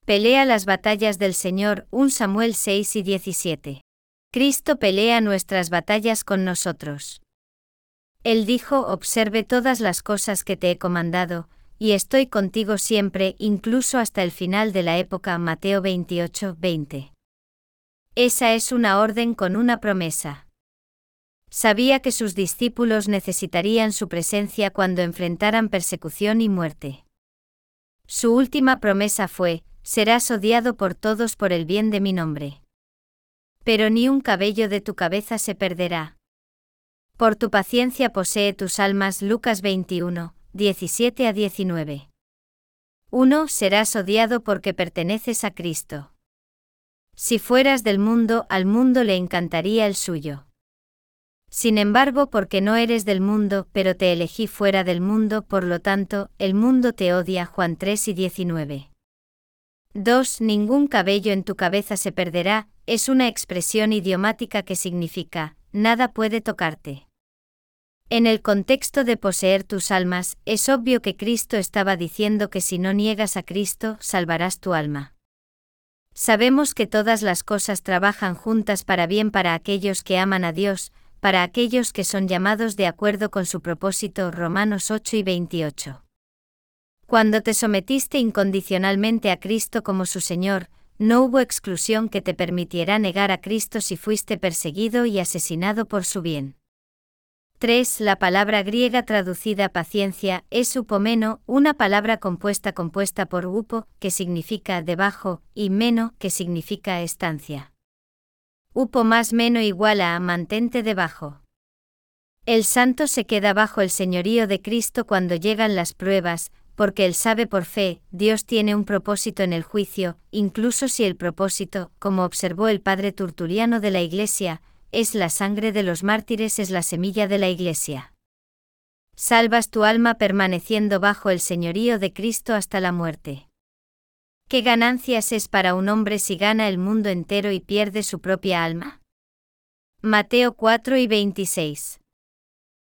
Pelea las batallas del Señor. 1 Samuel 6 y 17. Cristo pelea nuestras batallas con nosotros. Él dijo: observe todas las cosas que te he comandado, y estoy contigo siempre, incluso hasta el final de la época. Mateo 28, 20. Esa es una orden con una promesa. Sabía que sus discípulos necesitarían su presencia cuando enfrentaran persecución y muerte. Su última promesa fue: serás odiado por todos por el bien de mi nombre. Pero ni un cabello de tu cabeza se perderá. Por tu paciencia posee tus almas. Lucas 21, 17 a 19. 1. Serás odiado porque perteneces a Cristo. Si fueras del mundo, al mundo le encantaría el suyo. Sin embargo, porque no eres del mundo, pero te elegí fuera del mundo, por lo tanto, el mundo te odia. Juan 3 y 19. 2. Ningún cabello en tu cabeza se perderá, es una expresión idiomática que significa: nada puede tocarte. En el contexto de poseer tus almas, es obvio que Cristo estaba diciendo que si no niegas a Cristo, salvarás tu alma. Sabemos que todas las cosas trabajan juntas para bien para aquellos que aman a Dios, para aquellos que son llamados de acuerdo con su propósito. Romanos 8 y 28. Cuando te sometiste incondicionalmente a Cristo como su Señor, no hubo exclusión que te permitiera negar a Cristo si fuiste perseguido y asesinado por su bien. 3. La palabra griega traducida paciencia es upomeno, una palabra compuesta por upo, que significa debajo, y meno, que significa estancia. Upo más meno igual a mantente debajo. El santo se queda bajo el señorío de Cristo cuando llegan las pruebas, porque él sabe por fe: Dios tiene un propósito en el juicio, incluso si el propósito, como observó el padre Tertuliano de la Iglesia, es la sangre de los mártires, es la semilla de la Iglesia. Salvas tu alma permaneciendo bajo el señorío de Cristo hasta la muerte. ¿Qué ganancias es para un hombre si gana el mundo entero y pierde su propia alma? Mateo 4 y 26.